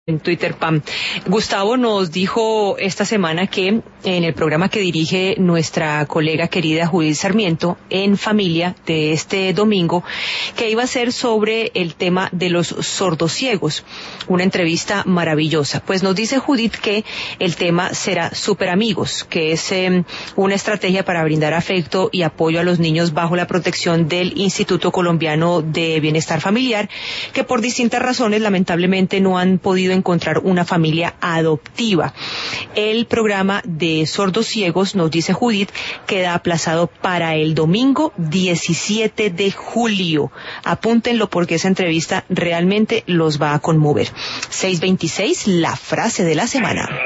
En Twitter, Pam. Gustavo nos dijo esta semana que en el programa que dirige nuestra colega querida Judith Sarmiento, En Familia, de este domingo, que iba a ser sobre el tema de los sordociegos. Una entrevista maravillosa. Pues nos dice Judith que el tema será Super Amigos, que es una estrategia para brindar afecto y apoyo a los niños bajo la protección del Instituto Colombiano de Bienestar Familiar, que por distintas razones lamentablemente no han podido encontrar una familia adoptiva. El programa de sordos ciegos, nos dice Judith, queda aplazado para el domingo 17 de julio. Apúntenlo porque esa entrevista realmente los va a conmover. 6:26, la frase de la semana.